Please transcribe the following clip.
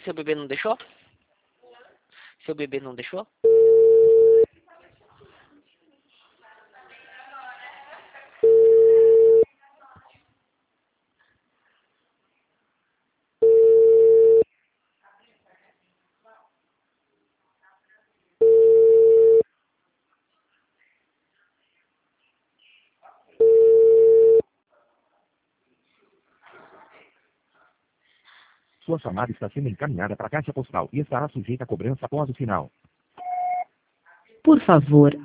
Seu bebê não deixou? Seu bebê não deixou? Sua chamada está sendo encaminhada para a caixa postal e estará sujeita a cobrança após o sinal. Por favor,